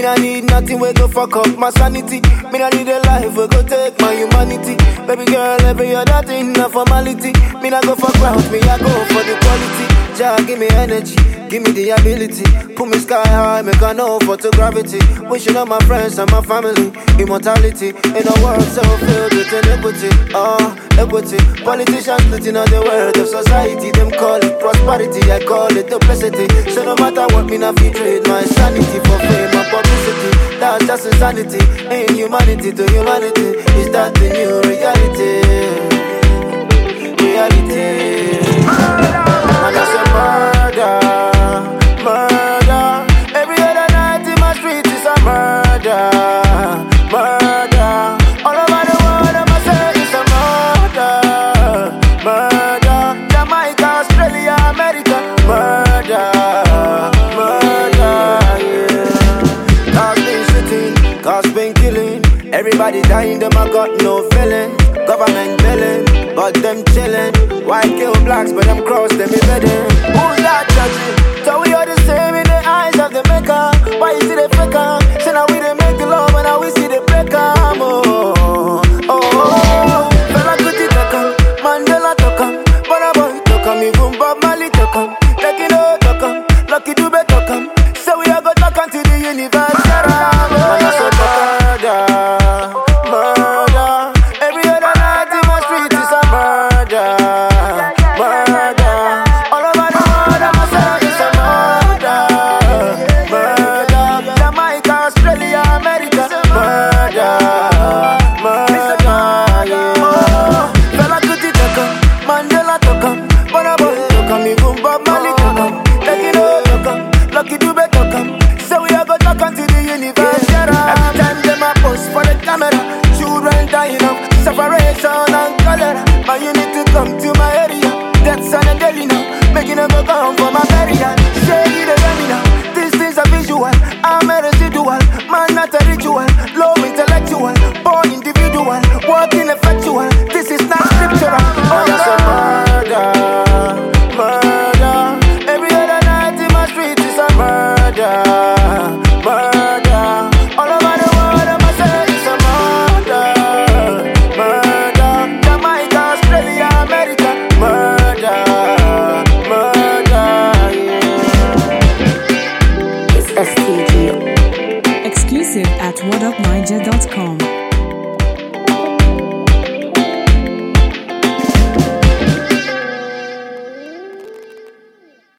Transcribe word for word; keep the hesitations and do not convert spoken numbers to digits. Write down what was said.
not need nothing, we go fuck up my sanity. Me not need a life, we go take my humanity. Baby girl, every other thing, a formality. Me not go fuck round, me I go for the quality. Jah, give me energy, give me the ability. Put me sky high, make I know for to gravity. Wishing on my friends and my family, immortality. In a world so filled with iniquity, oh, equity. Politicians splitting on the world of society. Them call it prosperity, I call it duplicity. So no matter what, me not fit trade my sanity for fame and publicity. That's just insanity, ain't humanity to humanity. Is that the new reality? Reality. And I say murder, murder. Every other night in my street is a murder, murder. All over the world I must say it's a murder, murder. Jamaica, Australia, America, murder, murder, yeah. Cause been shooting, cause been killing. Everybody dying, them I got no feeling. Government billing, but them chillin'. White kill blacks, but them cross, them be bedding. Who's that judging? So we are the same in the eyes of the maker. Why you see the faker? So now we they make the love, and now we see the breaker. Oh, oh, oh. Fella Kuti Takam, Mandela Takam, Burna Boy Takam, even Bob Marley Takam, Taking out Takam, Lucky Dube Takam. So we are go Takam to the universe. And I said murder. Separation and cholera. Man, you need to come to my area. That's on a daily now. Making a go come for my burial. Say you the me now. These things are visual. I'm a residual. Man, not a ritual. Low intellectual. Born individual. Working effectual. This is not scriptural. Oh, that's a murder. Murder. Every other night in my street is a murder. Murder. All over the world, I must say it's a murder. Exclusive at what up niger dot com.